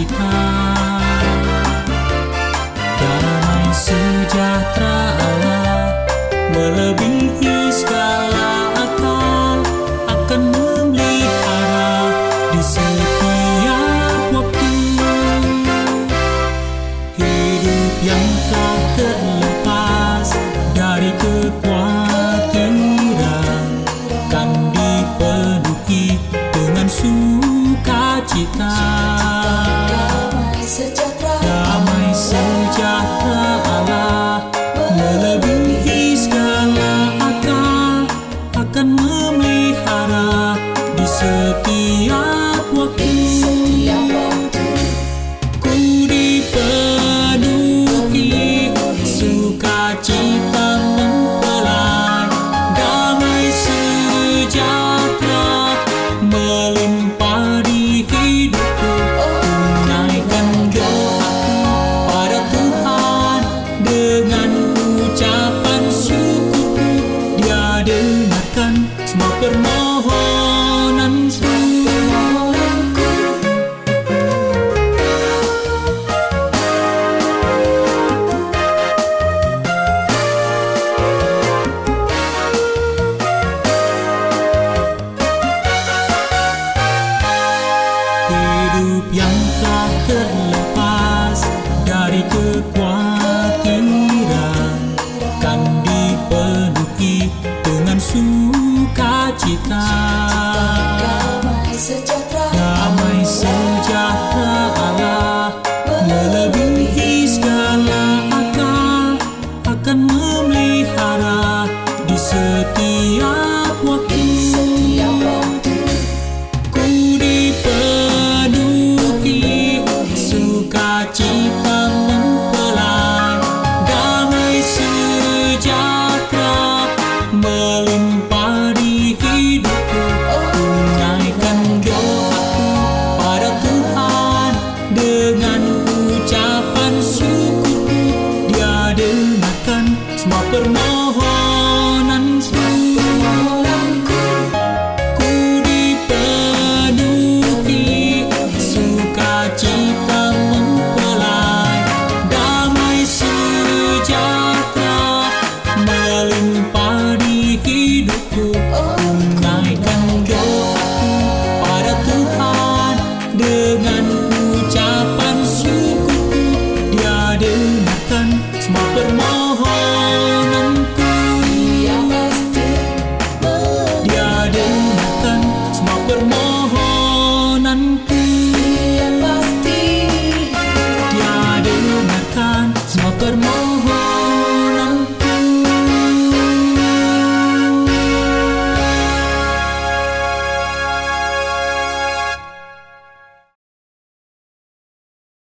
sukacita, damai sejahtera Allah melebihi segala akal, akan memelihara di setiap waktu. Hidup yang tak terlepas dari kekhawatiran kan dipenuhi dengan sukacita. Damai sejahtera Allah melebihi segala akal, akan memelihara di setiap waktu. Ku dipenuhi sukacita mempelai, damai sejahtera melimpah di hidupku. Tunaikan doaku pada Tuhan dengan ucapan syukurku, Dia dengarkan semua permohonanku. Hidup yang tak terlepas dari kekhawatiran kan dipenuhi dengan sukacita. Damai sejahtera Allah melebihi segala akal, akan memelihara di setiap waktu. Ku dipenuhi sukacita mempelai, damai sejahtera melimpah di hidupku. Tunaikan doaku pada Tuhan dengan